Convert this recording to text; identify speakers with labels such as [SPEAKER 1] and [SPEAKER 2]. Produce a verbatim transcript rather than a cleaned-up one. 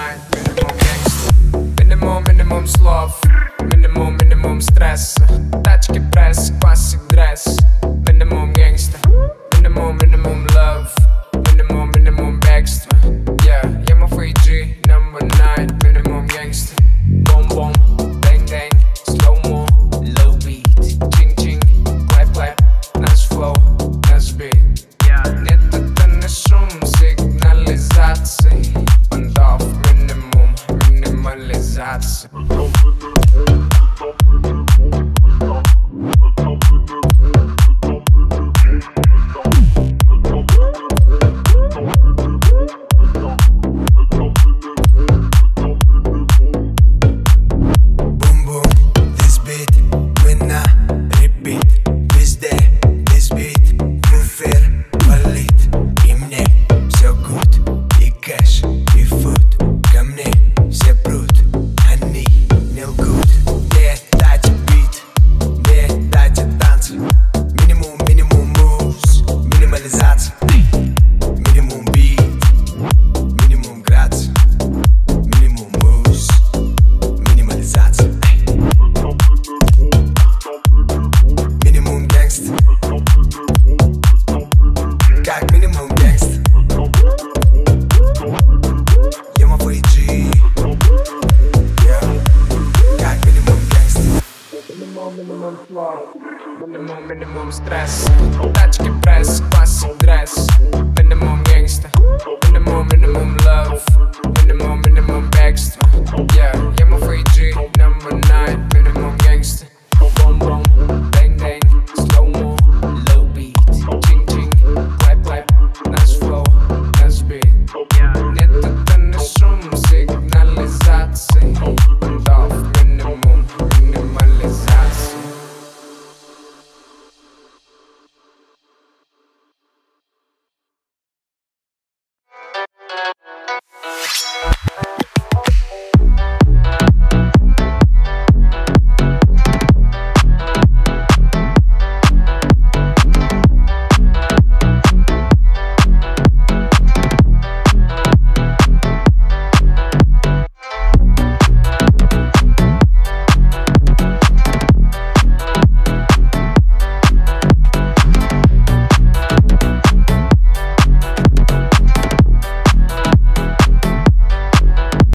[SPEAKER 1] night. Minimum gangsta. Minimum, minimum slov. Minimum, minimum stress. Тачки пресс, classic dress. Minimum gangsta. Minimum, minimum love. Minimum, minimum бегство. Yeah, я мой фри джи, number nine. Minimum gangsta. Boom, boom, bang, bang. Slow-mo, low beat. Ching, ching, clap, clap. Наш flow, наш beat. Нет, это не шум сигнализации. Бандов, минимум, минимализация. Как минимум гангста. Я мой фри джи. Как минимум гангста. Minimum, minimum flow. Minimum, minimum stress.